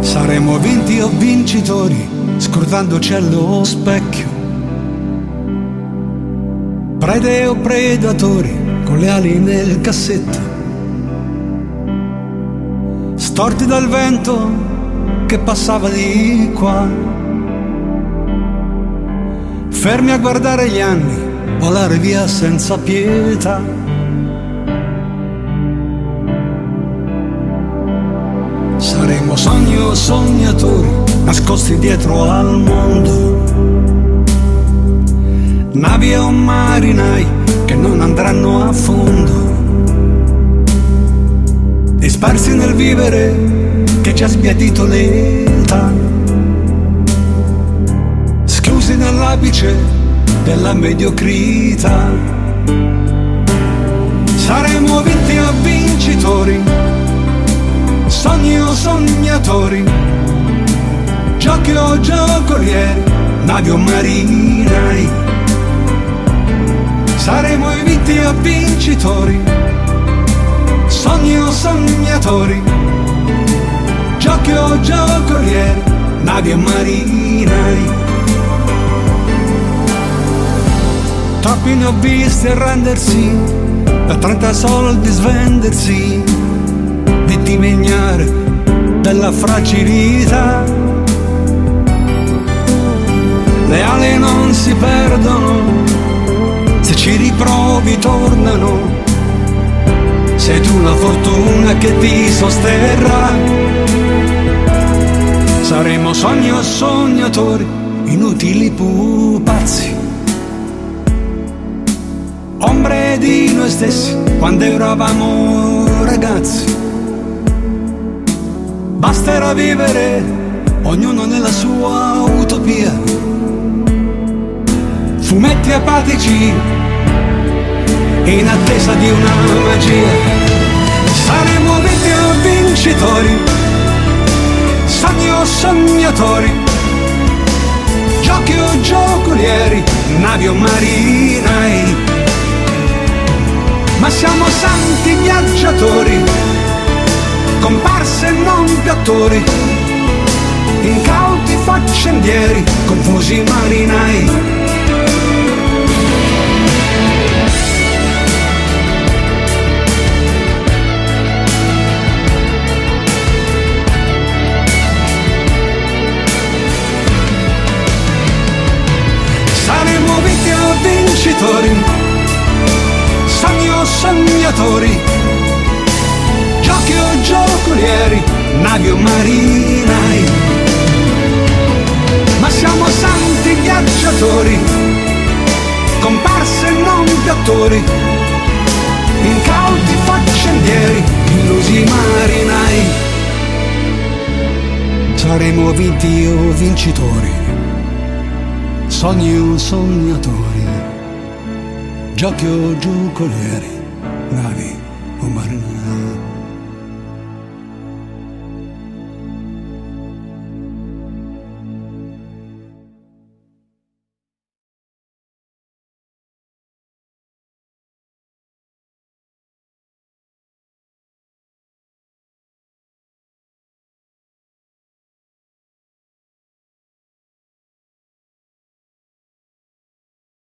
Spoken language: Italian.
Saremo vinti o vincitori, scordandoci allo specchio. Prede o predatori, con le ali nel cassetto. Storti dal vento che passava di qua. Fermi a guardare gli anni, volare via senza pietà. Saremo sogni o sognatori, nascosti dietro al mondo. Navi o marinai che non andranno a fondo. Dispersi nel vivere che ci ha sbiadito l'età. Schiusi nell'apice della mediocrità. Saremo vinti o vincitori, sogni o sognatori, giochi o giocolieri, navi o marinai. Saremo i vinti o vincitori, sogni o sognatori, giochi o giocolieri, navi o marinai. Troppi ne ho visti arrendersi, da 30 soldi svendersi, di dimegnare della fragilità. Le ali non si perdono, se ci riprovi tornano. Sei tu la fortuna che ti sosterrà. Saremo sogni o sognatori, inutili pupazzi, ombre di noi stessi quando eravamo ragazzi. Basterà vivere, ognuno nella sua utopia. Fumetti apatici, in attesa di una magia. Saremo vinti o vincitori, sogni o sognatori, giochi o giocolieri, navi o marinai. Ma siamo santi viaggiatori, comparse e non più attori, incauti faccendieri, confusi marinai. Saremo vinti o vincitori, sogni o sognatori, giochi o giocolieri, navi o marinai. Ma siamo santi viaggiatori, comparse e non più attori, incauti faccendieri, illusi marinai. Saremo vinti o vincitori, sogni o sognatori, giochi o giocolieri, navi o marinai.